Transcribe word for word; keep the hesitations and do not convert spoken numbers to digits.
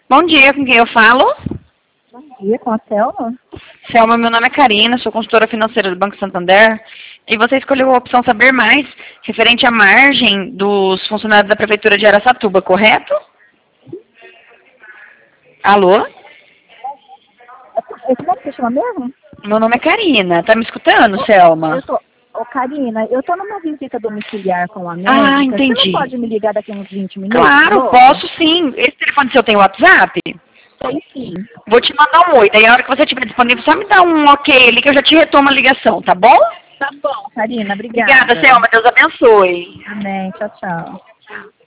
Bom dia, com quem eu falo? Bom dia, com a Selma. Selma, meu nome é Karina, sou consultora financeira do Banco Santander. E você escolheu a opção Saber Mais, referente à margem dos funcionários da Prefeitura de Araçatuba, correto? Alô? É, como é que você chama mesmo? Meu nome é Karina. Tá me escutando, Selma? Eu tô... Ô, Karina, eu tô numa visita domiciliar com a médica. Ah, entendi. Você não pode me ligar daqui a uns vinte minutos? Claro, posso sim. Esse telefone seu tem WhatsApp? Tem sim. Vou te mandar um oi. Daí a hora que você estiver disponível, só me dá um ok ali que eu já te retomo a ligação, tá bom? Tá bom, Karina, obrigada. Obrigada, Selma. Deus abençoe. Amém, tchau, tchau. Tchau.